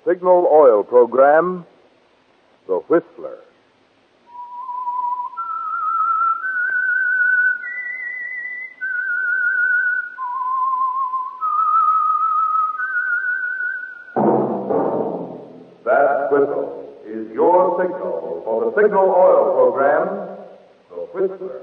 Signal Oil program, The Whistler. That whistle is your signal for the Signal Oil program, The Whistler.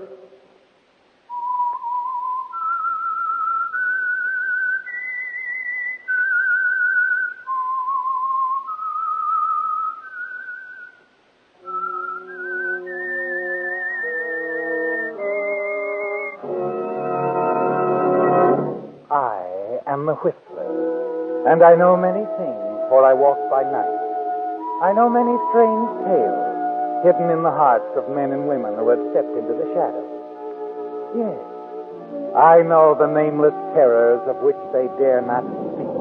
I am the Whistler, and I know many things, for I walk by night. I know many strange tales hidden in the hearts of men and women who have stepped into the shadows. Yes, I know the nameless terrors of which they dare not speak.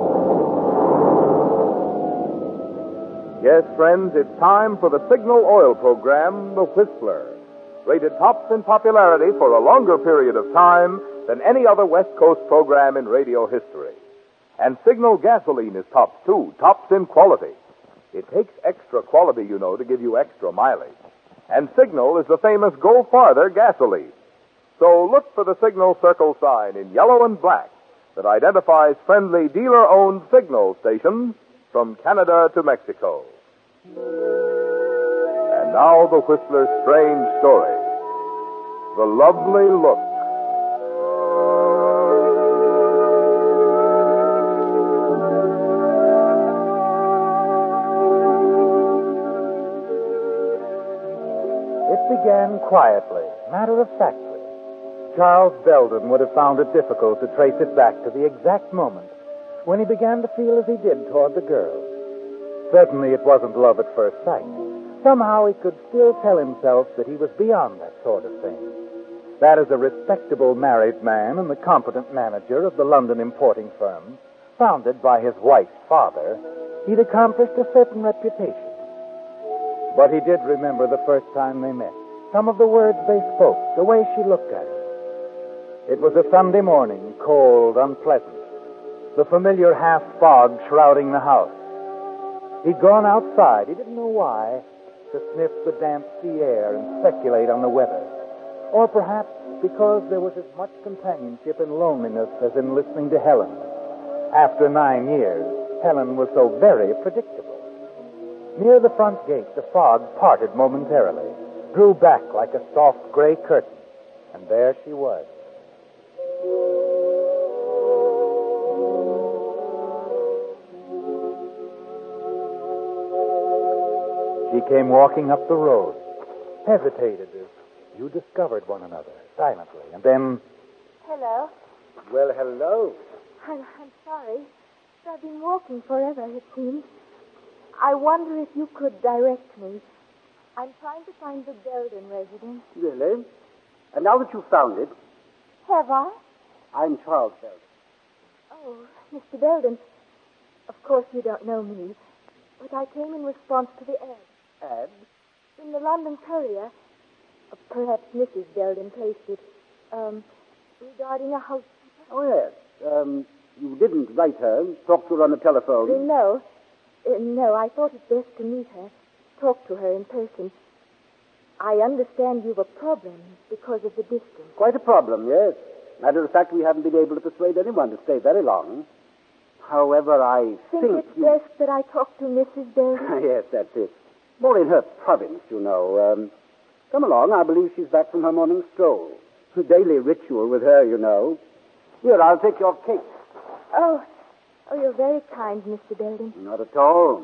Yes, friends, it's time for the Signal Oil program, The Whistler. Rated tops in popularity for a longer period of time than any other West Coast program in radio history. And Signal gasoline is tops, too, tops in quality. It takes extra quality, you know, to give you extra mileage. And Signal is the famous Go Farther gasoline. So look for the Signal circle sign in yellow and black that identifies friendly dealer-owned Signal stations from Canada to Mexico. And now the Whistler's strange story. The Lovely Look. It began quietly, matter-of-factly. Charles Belden would have found it difficult to trace it back to the exact moment when he began to feel as he did toward the girl. Certainly it wasn't love at first sight. Somehow he could still tell himself that he was beyond that sort of thing. That as a respectable married man and the competent manager of the London importing firm, founded by his wife's father, he'd accomplished a certain reputation. But he did remember the first time they met, some of the words they spoke, the way she looked at him. It was a Sunday morning, cold, unpleasant, the familiar half-fog shrouding the house. He'd gone outside, he didn't know why, to sniff the damp sea air and speculate on the weather. Or perhaps because there was as much companionship and loneliness as in listening to Helen. After 9 years, Helen was so very predictable. Near the front gate, the fog parted momentarily, drew back like a soft gray curtain, and there she was. She came walking up the road, hesitated as you discovered one another, silently, and then... Hello. Well, hello. I'm sorry. I've been walking forever, it seems. I wonder if you could direct me. I'm trying to find the Belden residence. Really? And now that you've found it... Have I? I'm Charles Belden. Oh, Mr. Belden. Of course you don't know me, but I came in response to the ad. Ad? In the London Courier. Perhaps Mrs. Belden placed it. Regarding a housekeeper. Oh, yes. You didn't write her, talk to her on the telephone. No. No, I thought it best to meet her, talk to her in person. I understand you've a problem because of the distance. Quite a problem, yes. Matter of fact, we haven't been able to persuade anyone to stay very long. However, I think it's best that I talk to Mrs. Belden? Yes, that's it. More in her province, you know. Come along. I believe she's back from her morning stroll. A daily ritual with her, you know. Here, I'll take your cake. Oh, you're very kind, Mr. Belden. Not at all.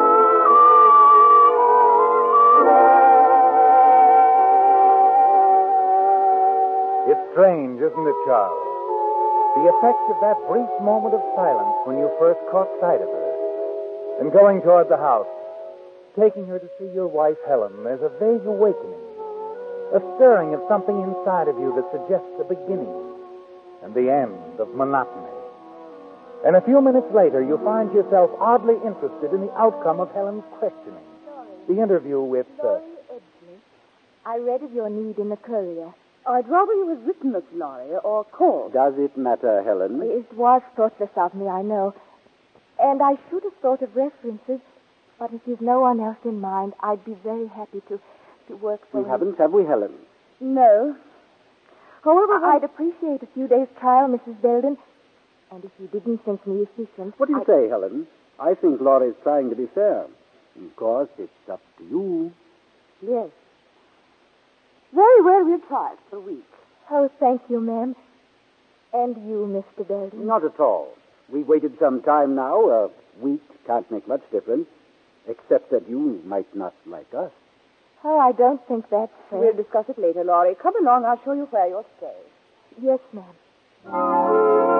It's strange, isn't it, Charles? The effect of that brief moment of silence when you first caught sight of her. And going toward the house, taking her to see your wife, Helen, there's a vague awakening, a stirring of something inside of you that suggests the beginning and the end of monotony. And a few minutes later, you find yourself oddly interested in the outcome of Helen's questioning. The interview with... Laurie Edgley. I read of your need in the Courier. I'd rather you had written us, Laurie, or called. Does it matter, Helen? It was thoughtless of me, I know. And I should have thought of references, but if you've no one else in mind, I'd be very happy to work for We you. haven't, have we, Helen? No. However, I'd appreciate a few days' trial, Mrs. Belden. And if you didn't think me efficient... What do you say, Helen? I think Laurie's trying to be fair. Of course, it's up to you. yes. Very well, we'll try it for a week. Oh, thank you, ma'am. And you, Mr. Belden. Not at all. We've waited some time now. A week can't make much difference, except that you might not like us. Oh, I don't think that's fair. We'll discuss it later, Laurie. Come along, I'll show you where you'll stay. Yes, ma'am.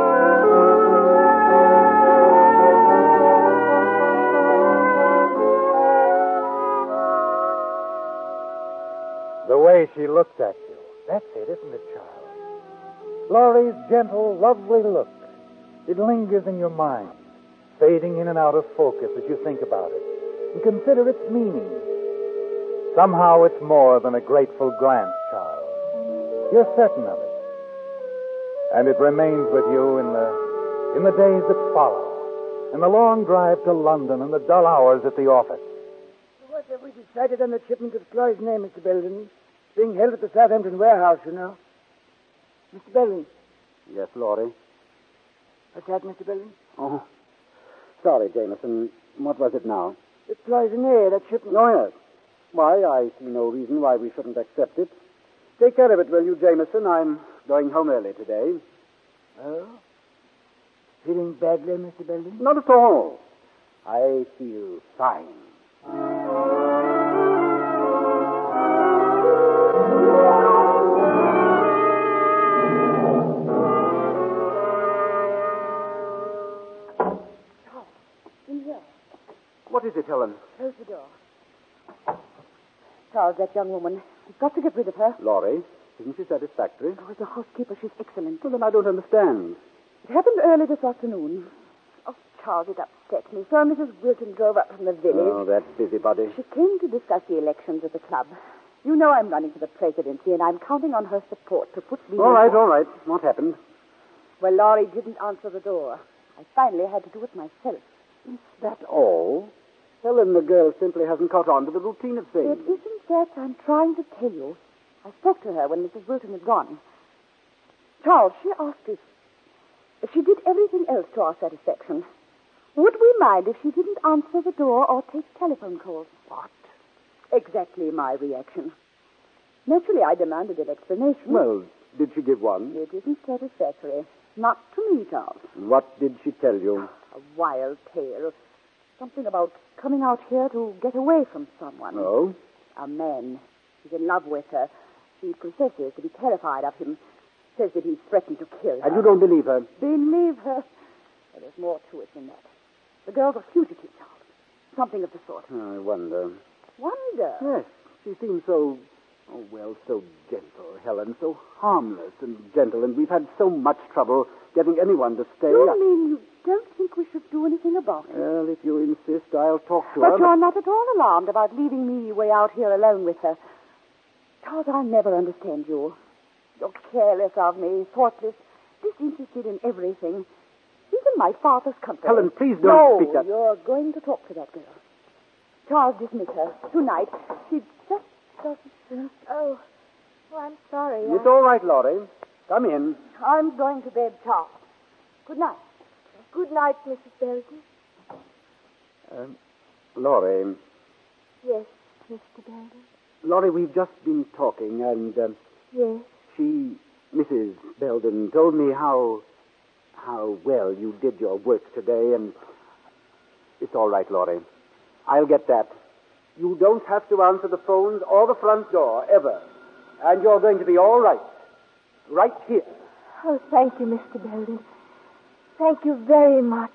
The way she looked at you. That's it, isn't it, Charles? Laurie's gentle, lovely look. It lingers in your mind, fading in and out of focus as you think about it and consider its meaning. Somehow it's more than a grateful glance, Charles. You're certain of it. And it remains with you in the days that follow, and the long drive to London and the dull hours at the office. What have we decided on the shipment of Floyd's name, Mr. Belden? It's being held at the Southampton warehouse, you know. Mr. Belden. Yes, Laurie? What's that, Mr. Belden? Oh, sorry, Jameson. What was it now? It's Cloisonne, that shipment. Oh, yes. Why, I see no reason why we shouldn't accept it. Take care of it, will you, Jameson? I'm going home early today. Oh? Feeling badly, Mr. Belden? Not at all. I feel fine. In here. What is it, Helen? Close the door. Charles, that young woman. We've got to get rid of her. Laurie, isn't she satisfactory? Oh, as a housekeeper, she's excellent. Well, then I don't understand. It happened early this afternoon. Oh, Charles, it upset me. So Mrs. Wilton drove up from the village. Oh, that busybody. She came to discuss the elections at the club. You know I'm running for the presidency, and I'm counting on her support to put me... All right. What happened? Well, Laurie didn't answer the door. I finally had to do it myself. Is that all? Helen, the girl, simply hasn't caught on to the routine of things. It isn't that I'm trying to tell you. I spoke to her when Mrs. Wilton had gone. Charles, she asked if she did everything else to our satisfaction. Would we mind if she didn't answer the door or take telephone calls? What? Exactly my reaction. Naturally, I demanded an explanation. Well, did she give one? It isn't satisfactory. Not to me, Charles. What did she tell you? A wild tale. Something about coming out here to get away from someone. Oh? A man. He's in love with her. She professes to be terrified of him. Says that he's threatened to kill her. And you don't believe her? Believe her? Well, there's more to it than that. The girl's a fugitive, Charles. Something of the sort. I wonder. Wonder? Yes, she seems so gentle, Helen, so harmless and gentle, and we've had so much trouble getting anyone to stay. You mean you don't think we should do anything about it? Well, if you insist, I'll talk to her. But you're not at all alarmed about leaving me way out here alone with her. Charles, I'll never understand you. You're careless of me, thoughtless, disinterested in everything. Even my father's company. Helen, please don't speak that. No, you're going to talk to that girl. Charles, dismiss her. Tonight. She just doesn't think... Oh, I'm sorry. It's all right, Laurie. Come in. I'm going to bed, Charles. Good night. Good night, Mrs. Belden. Laurie. Yes, Mr. Belden. Laurie, we've just been talking, and Yes. Mrs. Belden, told me how well you did your work today, and it's all right, Laurie. I'll get that. You don't have to answer the phones or the front door, ever. And you're going to be all right. Right here. Oh, thank you, Mr. Belden. Thank you very much.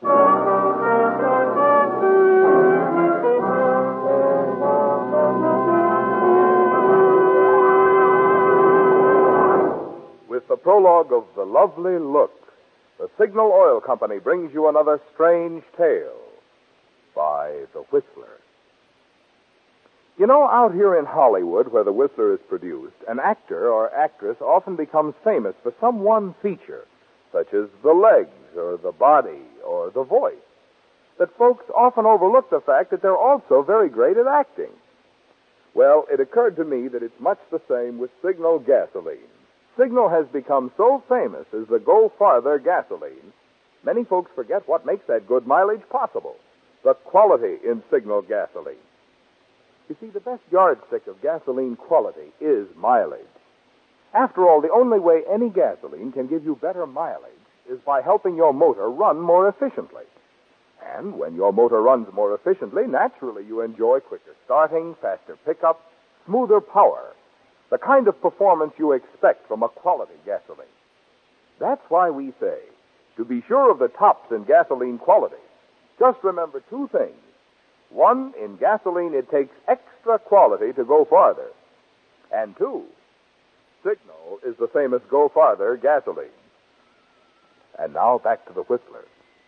With the prologue of The Lovely Look, the Signal Oil Company brings you another strange tale by The Whistler. You know, out here in Hollywood, where The Whistler is produced, an actor or actress often becomes famous for some one feature, such as the legs or the body or the voice. that folks often overlook the fact that they're also very great at acting. Well, it occurred to me that it's much the same with Signal gasoline. Signal has become so famous as the Go Farther gasoline, many folks forget what makes that good mileage possible. The quality in Signal gasoline. You see, the best yardstick of gasoline quality is mileage. After all, the only way any gasoline can give you better mileage is by helping your motor run more efficiently. And when your motor runs more efficiently, naturally you enjoy quicker starting, faster pickup, smoother power, the kind of performance you expect from a quality gasoline. That's why we say, to be sure of the tops in gasoline quality, just remember two things. One, in gasoline it takes extra quality to go farther. And two, Signal is the famous Go Farther gasoline. And now back to the Whistler.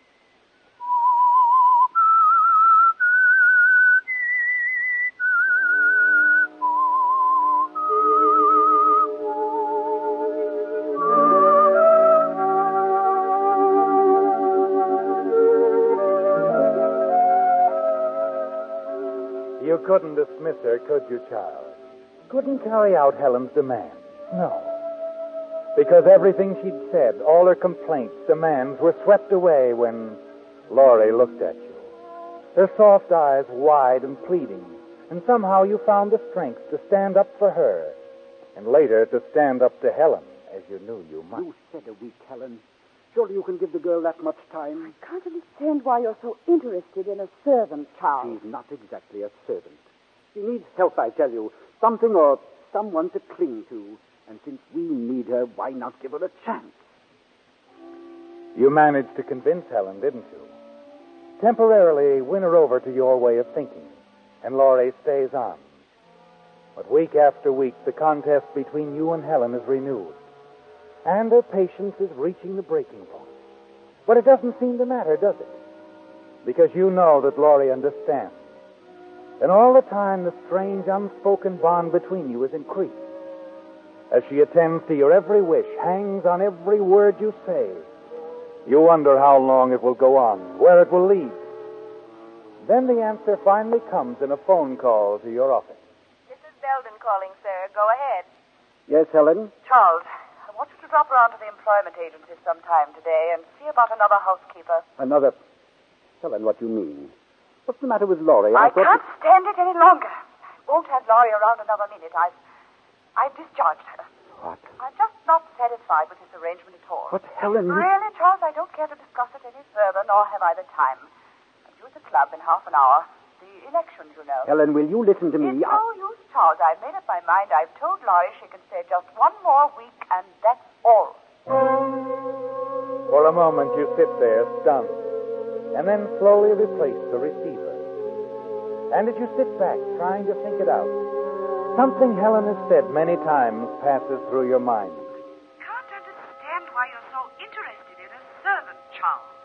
You couldn't dismiss her, could you, Charles? Couldn't carry out Helen's demands. No. Because everything she'd said, all her complaints, demands, were swept away when Laurie looked at you. Her soft eyes wide and pleading, and somehow you found the strength to stand up for her, and later to stand up to Helen, as you knew you must. You said a week, Helen. Surely you can give the girl that much time. I can't understand why you're so interested in a servant, Charles. She's not exactly a servant. She needs help, I tell you. Something or someone to cling to. And since we need her, why not give her a chance? You managed to convince Helen, didn't you? Temporarily win her over to your way of thinking, and Laurie stays on. But week after week, the contest between you and Helen is renewed, and her patience is reaching the breaking point. But it doesn't seem to matter, does it? Because you know that Laurie understands. And all the time, the strange, unspoken bond between you is increased. As she attends to your every wish, hangs on every word you say, you wonder how long it will go on, where it will lead. Then the answer finally comes in a phone call to your office. This is Belden calling, sir. Go ahead. Yes, Helen? Charles, I want you to drop around to the employment agency sometime today and see about another housekeeper. Another... Helen, what do you mean? What's the matter with Laurie? I can't stand it any longer. I won't have Laurie around another minute. I've discharged her. What? I'm just not satisfied with this arrangement at all. But, Helen... Really, Charles, I don't care to discuss it any further, nor have I the time. I'm due at the club in half an hour. The elections, you know. Helen, will you listen to me? It's no use, Charles. I've made up my mind. I've told Laurie she can stay just one more week, and that's all. For a moment, you sit there, stunned, and then slowly replace the receiver. And as you sit back, trying to think it out, something Helen has said many times passes through your mind. Can't understand why you're so interested in a servant, Charles.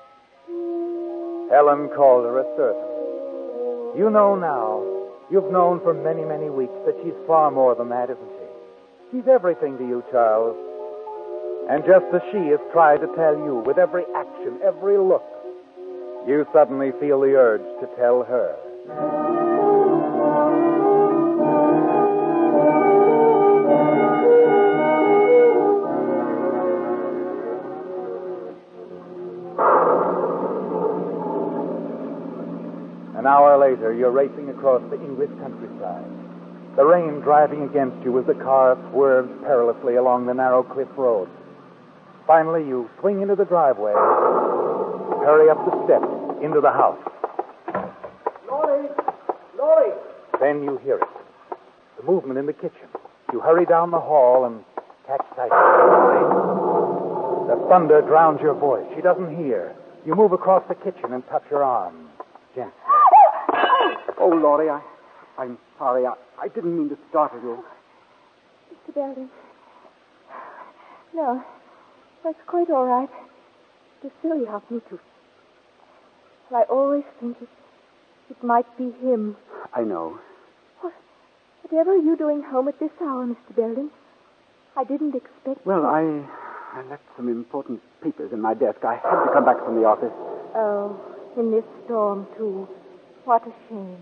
Helen called her a servant. You know now, you've known for many, many weeks that she's far more than that, isn't she? She's everything to you, Charles. And just as she has tried to tell you with every action, every look, you suddenly feel the urge to tell her. An hour later, you're racing across the English countryside. The rain driving against you as the car swerves perilously along the narrow cliff road. Finally, you swing into the driveway, hurry up the steps into the house. Laurie! Laurie! Then you hear it. The movement in the kitchen. You hurry down the hall and catch sight of Laurie. The thunder drowns your voice. She doesn't hear. You move across the kitchen and touch her arm. Gently. Oh, Laurie, I'm sorry. I didn't mean to startle you. Mr. Belden. No, that's quite all right. It's silly of me to. But I always think it might be him. I know. Whatever are you doing home at this hour, Mr. Belden? I didn't expect... Well, I left some important papers in my desk. I had to come back from the office. Oh, In this storm, too. What a shame.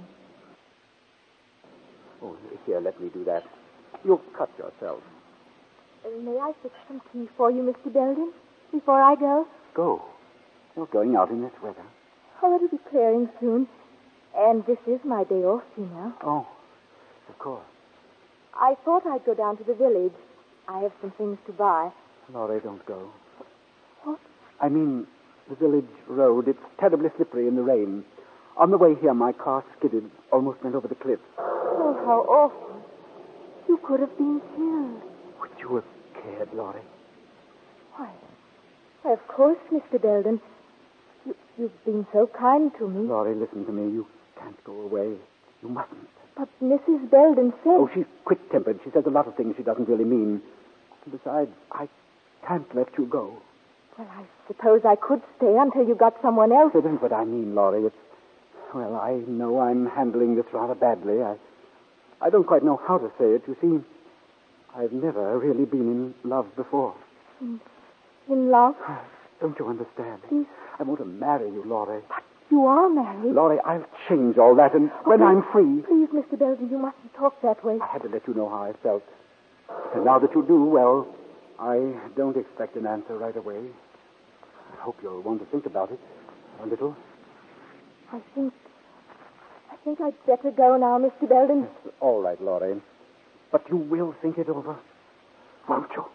Oh, here, let me do that. You'll cut yourself. May I fix some tea for you, Mr. Belden, before I go? Go. You're going out in this weather. Oh, it'll be clearing soon. And this is my day off, you know. Oh, of course. I thought I'd go down to the village. I have some things to buy. Laurie, don't go. What? I mean, the village road. It's terribly slippery in the rain. On the way here, my car skidded, almost went over the cliff. Oh, how awful. You could have been killed. Would you have cared, Laurie? Why, of course, Mr. Belden. You've been so kind to me. Laurie, listen to me. You can't go away. You mustn't. But Mrs. Belden said... Oh, she's quick-tempered. She says a lot of things she doesn't really mean. And besides, I can't let you go. Well, I suppose I could stay until you got someone else. It isn't what I mean, Laurie. It's... Well, I know I'm handling this rather badly. I don't quite know how to say it. You see, I've never really been in love before. In love? Don't you understand? I want to marry you, Laurie. But you are married. Laurie, I'll change all that, and when I'm free... Please, Mr. Belden, you mustn't talk that way. I had to let you know how I felt. And now that you do, well, I don't expect an answer right away. I hope you'll want to think about it a little. I think I'd better go now, Mr. Belden. All right, Laurie. But you will think it over, won't you?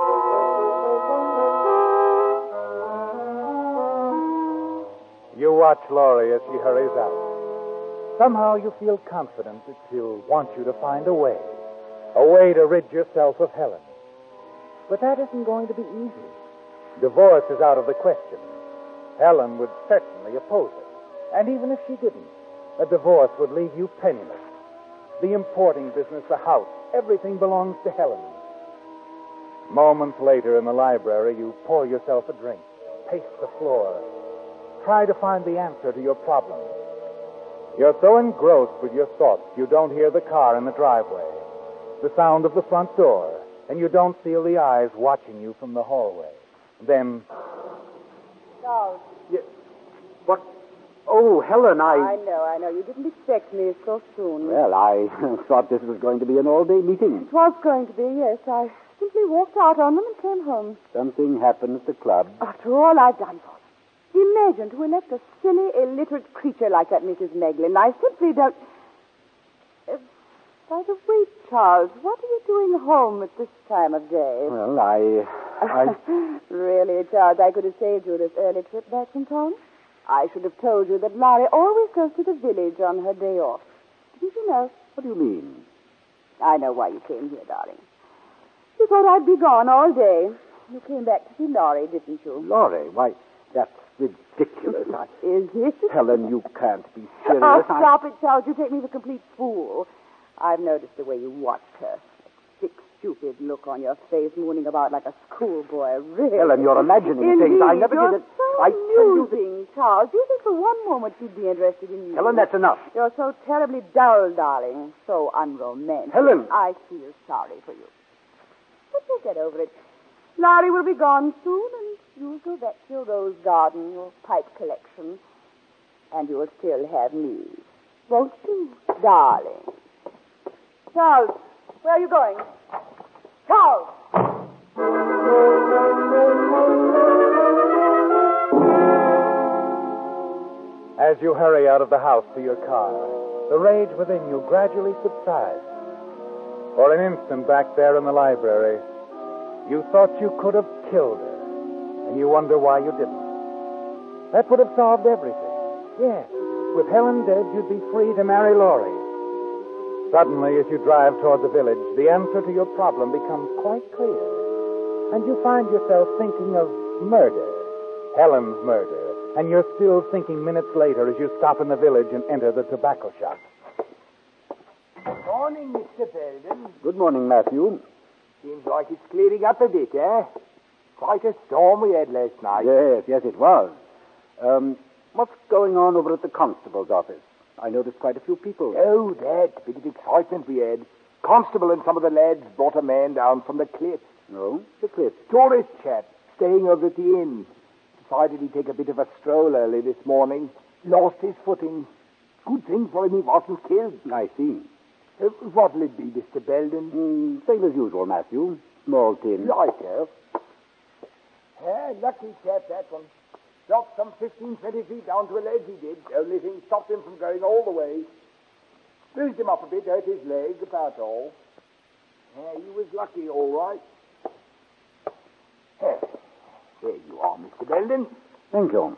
You watch Laurie as she hurries out. Somehow you feel confident that she'll want you to find a way to rid yourself of Helen. But that isn't going to be easy. Divorce is out of the question. Helen would certainly oppose it. And even if she didn't, a divorce would leave you penniless. The importing business, the house, everything belongs to Helen. Moments later in the library, you pour yourself a drink, pace the floor, try to find the answer to your problem. You're so engrossed with your thoughts, you don't hear the car in the driveway, the sound of the front door, and you don't feel the eyes watching you from the hallway. Then... Charles. What? Oh, Helen, I know. You didn't expect me so soon. Well, I thought this was going to be an all-day meeting. It was going to be, yes. I simply walked out on them and came home. Something happened at the club. After all I've done for them. Imagine to elect a silly, illiterate creature like that Mrs. Meglin. I simply don't... By the way, Charles, what are you doing home at this time of day? Well, I... Really, Charles, I could have saved you this early trip back from town. I should have told you that Laurie always goes to the village on her day off. Did you know? What do you mean? I know why you came here, darling. You thought I'd be gone all day. You came back to see Laurie, didn't you? Laurie? Why, that's ridiculous. Is it? Helen, you can't be serious. Oh, stop it, Charles. You take me for a complete fool. I've noticed the way you watched her. Sick, stupid look on your face, mooning about like a schoolboy. Really. Helen, you're imagining things. I never you're did it. So I tell you amusing, Charles. Do you think for one moment she'd be interested in you? Helen, that's enough. You're so terribly dull, darling. So unromantic. Helen! I feel sorry for you. But you'll get over it. Laurie will be gone soon, and you'll go back to your rose garden, your pipe collection. And you'll still have me. Won't you, darling? Charles, where are you going? Charles! As you hurry out of the house to your car, the rage within you gradually subsides. For an instant back there in the library, you thought you could have killed her, and you wonder why you didn't. That would have solved everything. Yes, with Helen dead, you'd be free to marry Laurie. Suddenly, as you drive toward the village, the answer to your problem becomes quite clear. And you find yourself thinking of murder, Helen's murder. And you're still thinking minutes later as you stop in the village and enter the tobacco shop. Morning, Mr. Belden. Good morning, Matthew. Seems like it's clearing up a bit, eh? Quite a storm we had last night. Yes, it was. What's going on over at the constable's office? I noticed quite a few people. Oh, that bit of excitement we had. Constable and some of the lads brought a man down from the cliff. No, the cliff. Tourist chap, staying over at the inn. Decided he'd take a bit of a stroll early this morning. Lost his footing. Good thing for him he wasn't killed. I see. What'll it be, Mr. Belden? Same as usual, Matthew. Small tin. Right, sir. Lucky chap, that one. Dropped some 15, 20 feet down to a ledge, he did. Only thing stopped him from going all the way. Bruised him up a bit, hurt his leg, about all. He was lucky, all right. There you are, Mr. Belden. Thank you.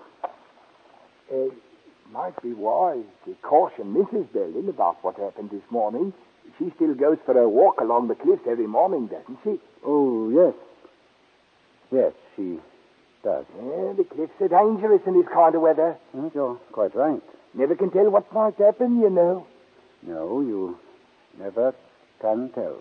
Might be wise to caution Mrs. Belden about what happened this morning. She still goes for a walk along the cliffs every morning, doesn't she? Oh, yes. Yes, she does. The cliffs are dangerous in this kind of weather. Yes, you're quite right. Never can tell what might happen, you know. No, you never can tell.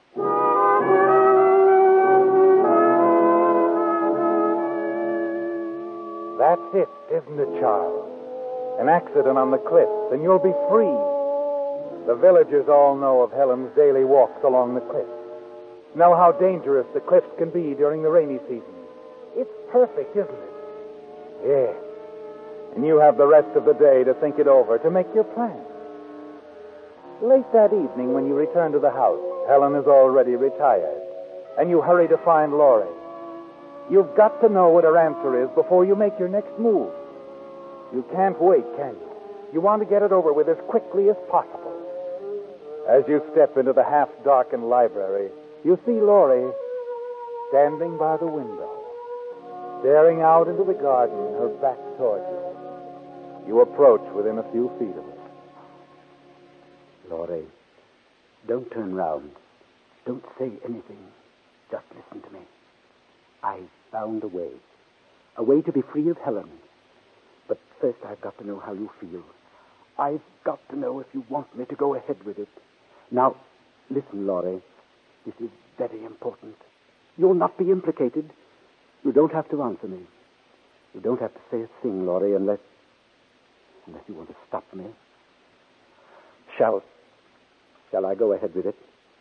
That's it, isn't it, Charles? An accident on the cliffs, and you'll be free. The villagers all know of Helen's daily walks along the cliffs. Know how dangerous the cliffs can be during the rainy season. It's perfect, isn't it? Yes. And you have the rest of the day to think it over, to make your plans. Late that evening, when you return to the house, Helen is already retired, and you hurry to find Laurie. You've got to know what her answer is before you make your next move. You can't wait, can you? You want to get it over with as quickly as possible. As you step into the half-darkened library, you see Laurie standing by the window, staring out into the garden, her back toward you. You approach within a few feet of her. Laurie, don't turn round. Don't say anything. Just listen to me. I found a way to be free of Helen. But first I've got to know how you feel. I've got to know if you want me to go ahead with it. Now, listen, Laurie. This is very important. You'll not be implicated. You don't have to answer me. You don't have to say a thing, Laurie, unless you want to stop me. Shall I go ahead with it?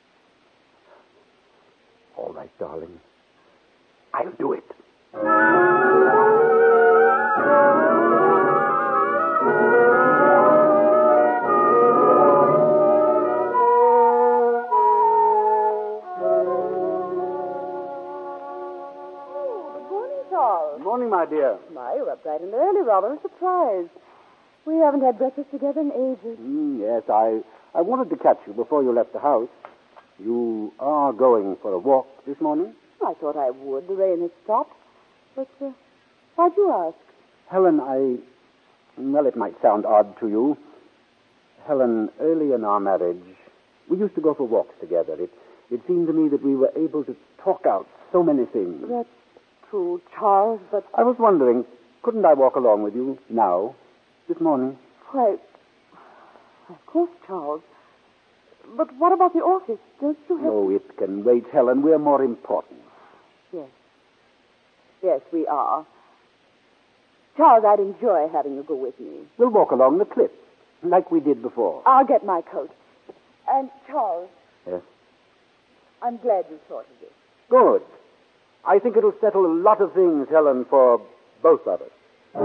All right, darling. I'll do it. Charles. Morning, my dear. My, you're up bright and early, Robin. A surprise. We haven't had breakfast together in ages. Yes, I wanted to catch you before you left the house. You are going for a walk this morning? I thought I would. The rain has stopped. But why'd you ask? Helen, well, it might sound odd to you. Helen, early in our marriage, we used to go for walks together. It seemed to me that we were able to talk out so many things. That's true, Charles, but... I was wondering, couldn't I walk along with you now, this morning? Why, of course, Charles. But what about the orchid? Don't you have... Oh, it can wait, Helen. We're more important. Yes. Yes, we are. Charles, I'd enjoy having you go with me. We'll walk along the cliff, like we did before. I'll get my coat. And, Charles... Yes? I'm glad you thought of this. Good. I think it'll settle a lot of things, Helen, for both of us.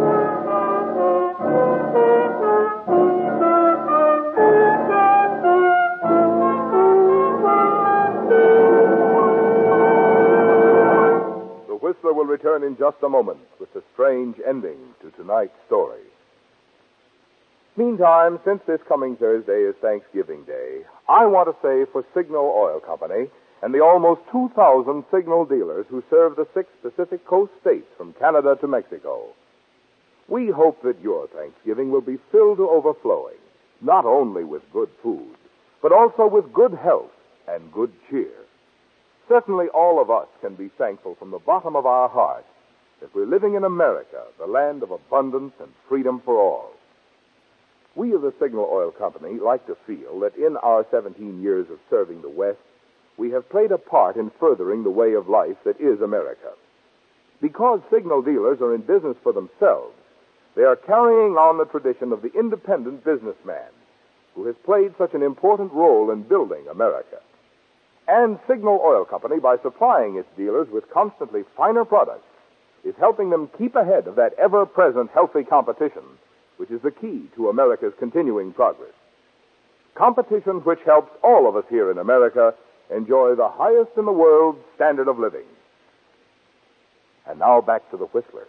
The Whistler will return in just a moment with the strange ending to tonight's story. Meantime, since this coming Thursday is Thanksgiving Day, I want to say for Signal Oil Company and the almost 2,000 Signal dealers who serve the 6 Pacific Coast states from Canada to Mexico, we hope that your Thanksgiving will be filled to overflowing, not only with good food, but also with good health and good cheer. Certainly all of us can be thankful from the bottom of our hearts that we're living in America, the land of abundance and freedom for all. We of the Signal Oil Company like to feel that in our 17 years of serving the West, we have played a part in furthering the way of life that is America. Because Signal dealers are in business for themselves, they are carrying on the tradition of the independent businessman who has played such an important role in building America. And Signal Oil Company, by supplying its dealers with constantly finer products, is helping them keep ahead of that ever-present healthy competition which is the key to America's continuing progress. Competition which helps all of us here in America enjoy the highest in the world standard of living. And now back to the Whistler.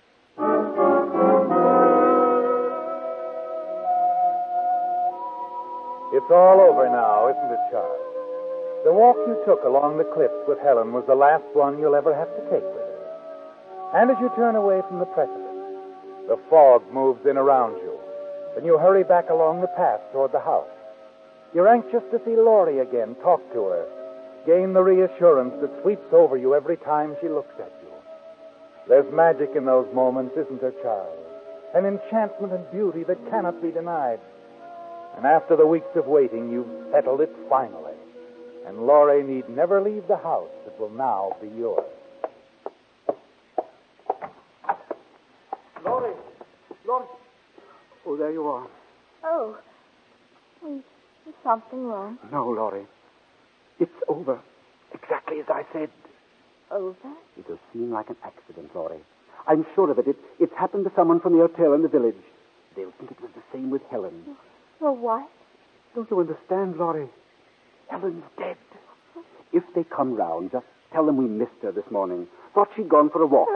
It's all over now, isn't it, Charles? The walk you took along the cliffs with Helen was the last one you'll ever have to take with her. And as you turn away from the precipice, the fog moves in around you, and you hurry back along the path toward the house. You're anxious to see Laurie again, talk to her, gain the reassurance that sweeps over you every time she looks at you. There's magic in those moments, isn't there, Charles? An enchantment and beauty that cannot be denied. And after the weeks of waiting, you've settled it finally. And Laurie need never leave the house that will now be yours. Laurie! Oh, there you are. Oh. Is something wrong? No, Laurie. It's over. Exactly as I said. Over? It'll seem like an accident, Laurie. I'm sure of it. It's happened to someone from the hotel in the village. They'll think it was the same with Helen. Well, what? Don't you understand, Laurie? Helen's dead. If they come round, just tell them we missed her this morning. Thought she'd gone for a walk.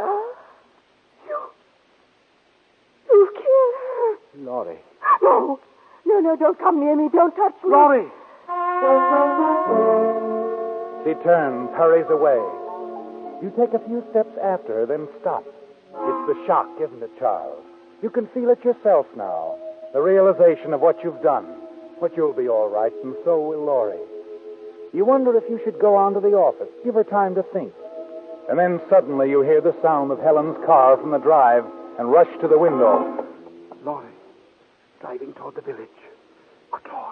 You killed her. Laurie. No, don't come near me. Don't touch me. Laurie! She turns, hurries away. You take a few steps after her, then stop. It's the shock, isn't it, Charles? You can feel it yourself now. The realization of what you've done. But you'll be all right, and so will Laurie. You wonder if you should go on to the office, give her time to think. And then suddenly you hear the sound of Helen's car from the drive and rush to the window. Laurie, driving toward the village. Good Lord.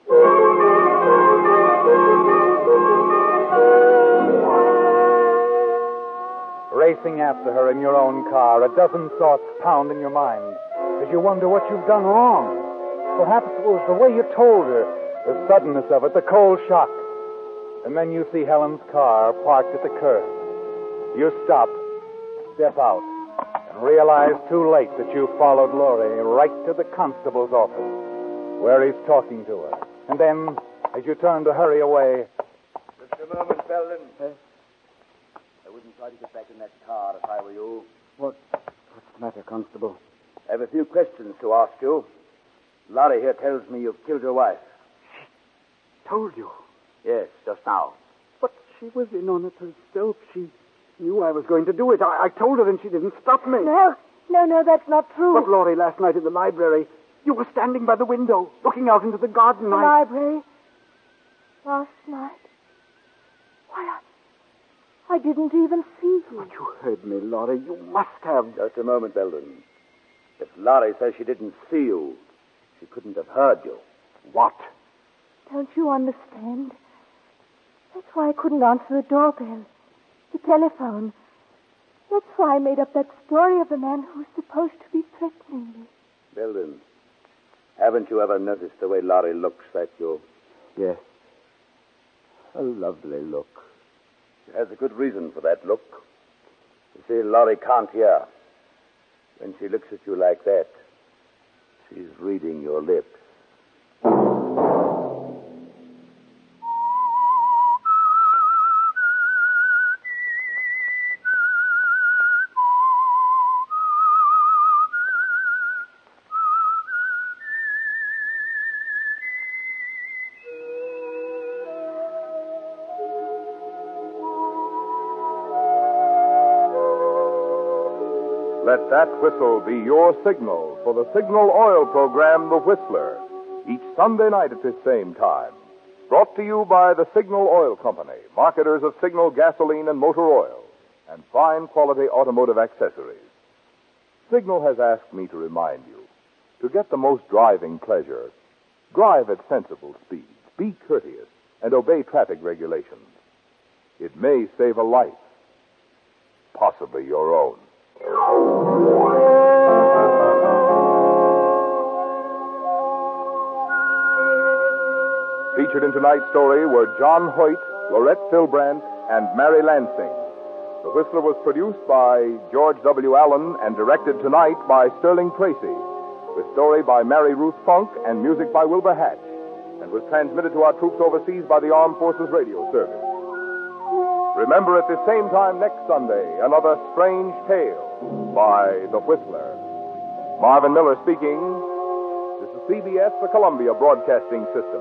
Racing after her in your own car, a dozen thoughts pound in your mind as you wonder what you've done wrong. Perhaps it was the way you told her, the suddenness of it, the cold shock. And then you see Helen's car parked at the curb. You stop, step out, and realize too late that you followed Laurie right to the constable's office, where he's talking to her. And then, as you turn to hurry away... Just a moment, Belden. I wouldn't try to get back in that car if I were you. What's the matter, Constable? I have a few questions to ask you. Laurie here tells me you've killed your wife. She told you? Yes, just now. But she was in on it herself. She knew I was going to do it. I told her and she didn't stop me. No, that's not true. But, Laurie, last night in the library, you were standing by the window, looking out into the garden. The library? Last night? Why, I didn't even see you. But you heard me, Laurie. You must have. Just a moment, Belden. If Laurie says she didn't see you, she couldn't have heard you. What? Don't you understand? That's why I couldn't answer the doorbell, the telephone. That's why I made up that story of the man who's supposed to be threatening me. Belden, haven't you ever noticed the way Laurie looks at you? Yes. A lovely look. She has a good reason for that look. You see, Laurie can't hear. When she looks at you like that, she's reading your lips. Let that whistle be your signal for the Signal Oil program, The Whistler, each Sunday night at this same time. Brought to you by the Signal Oil Company, marketers of Signal gasoline and motor oil, and fine quality automotive accessories. Signal has asked me to remind you, to get the most driving pleasure, drive at sensible speeds, be courteous, and obey traffic regulations. It may save a life, possibly your own. Featured in tonight's story were John Hoyt, Lorette Filbrandt, and Mary Lansing. The Whistler was produced by George W. Allen and directed tonight by Sterling Tracy. with story by Mary Ruth Funk and music by Wilbur Hatch, and was transmitted to our troops overseas by the Armed Forces Radio Service. Remember at the same time next Sunday, another strange tale by The Whistler. Marvin Miller speaking. This is CBS, the Columbia Broadcasting System.